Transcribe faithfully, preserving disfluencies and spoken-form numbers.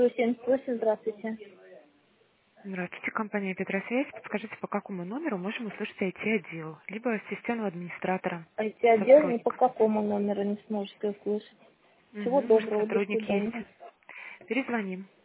сто семьдесят восемь, здравствуйте. Здравствуйте, компания Петросвязь. Подскажите, по какому номеру можем услышать ай ти-отдел, либо системного администратора, ай ти-отдел ни по сотрудника? какому номеру не сможете услышать. Всего Угу, мы же доброго, до сотрудники свидания. есть. Перезвоним.